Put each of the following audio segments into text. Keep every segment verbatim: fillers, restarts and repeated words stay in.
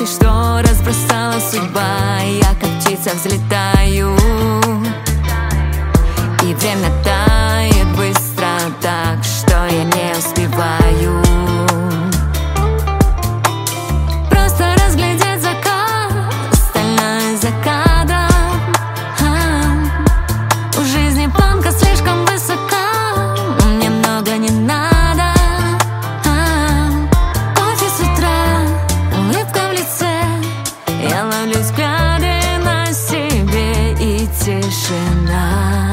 облаки, что разбросала судьба. Я как птица взлетаю, и время тает быстро так, что я не успеваю просто разглядеть закат, остальное за кадром. а, У жизни планка слишком высока, мне много не надо. а, Кофе с утра, улыбка в лице, я ловлю взгляды на себе, и тишина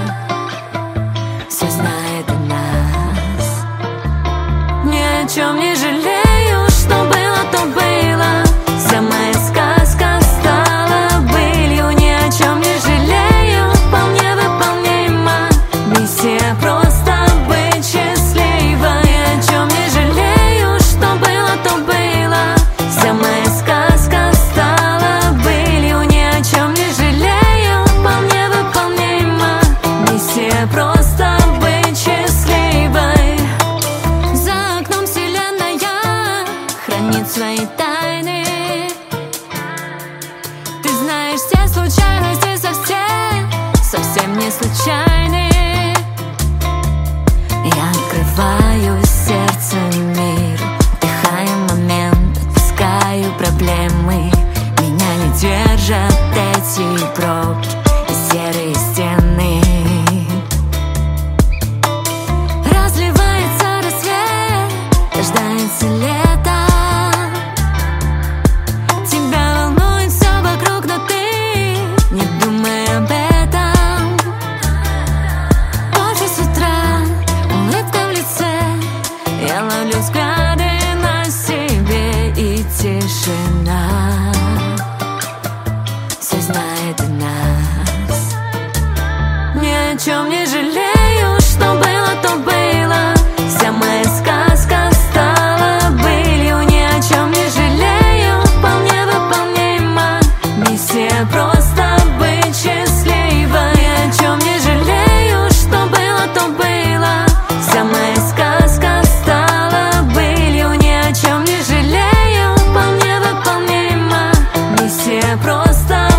все знает о нас. Ни о чем не жалею, что было, то было. Вся моя сказка стала былью. Ни о чем не жалею, вполне выполнима миссия просто быть счастливой. Ни о чем не жалею, что было, то было. Вся моя сказка стала былью. Ни о чем не жалею, вполне выполнима миссия просто быть счастливой. За окном вселенная хранит свои тайны. Ты знаешь все случайности совсем, совсем не случайны. Я открываю сердце миру, вдыхаю момент, отпускаю проблемы. Меня не держат эти пробки и серые стены. Разливается рассвет, рождается лето. Тебя волнует все вокруг, но ты не думай об этом. Кофе с утра, улыбка в лице, я ловлю взгляды на себе, и тишина все знает о нас. Ни о чем не жалею, что было, то было. Вся моя сказка стала былью. Ни о чем не жалею, вполне выполнима миссия просто быть счастливой. Ни о чем не жалею, что было, то было. Вся моя сказка стала былью. Ни о чем не жалею, вполне выполнима миссия просто